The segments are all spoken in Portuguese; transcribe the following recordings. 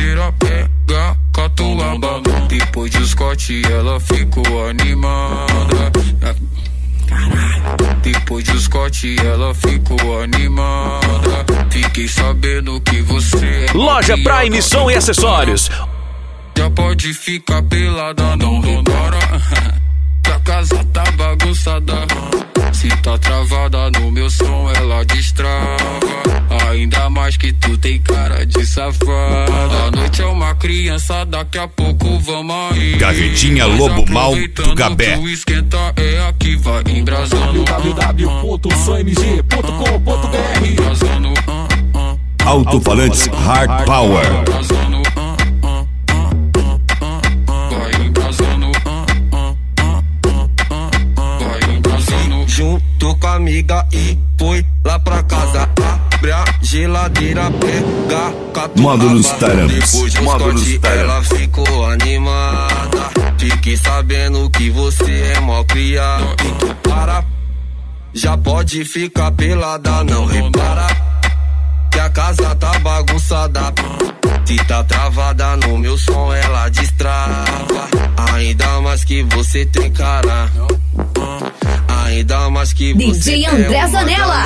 geladeira, pega catuaba. Depois de Scott ela ficou animada. Depois de Scott ela ficou animada. Fiquei sabendo que você é Loja Prime Som e Acessórios. Já pode ficar pelada, não repara que a casa tá bagunçada. Se tá travada no meu som, ela destrava. Ainda mais que tu tem cara de safada. A noite é uma criança, daqui a pouco vamos aí. Gavetinha Lobo Mal do Gabé. O esquenta é aqui, vai embrasando. www.sonmg.com.br. Alto-falantes Hard Power. Junto com a amiga e foi lá pra casa. Abre a geladeira, pega catuaba. Manda nos tarampos. Depois de Scott ela ficou animada. Fiquei sabendo que você é mó criado. Então para, já pode ficar pelada, não repara que a casa tá bagunçada. Se tá travada no meu som, ela destrava. Ainda mais que você tem cara. Ainda mais que você DJ André Zanella.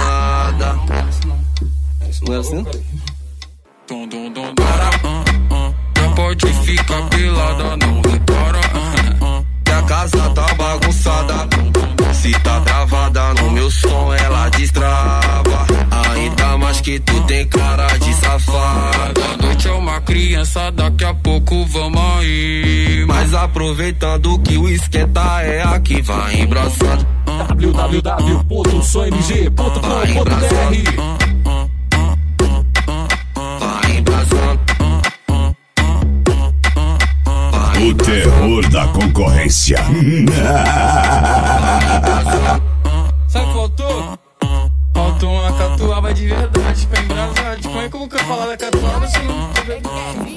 Não é assim? Já pode ficar pelada, não repara que a casa tá bagunçada. Se tá travada no meu som, ela destrava. Ainda mais que tu tem cara de safada. A noite é uma criança, daqui a pouco vamos aí. Mas aproveitando que o esquenta é aqui, vai embraçando. www.sonmg.com.br. Vai embraçando. O terror da concorrência. Sabe o que faltou? Faltou uma catuaba de verdade pra embrasar. Como é que eu vou falar da catuaba se não...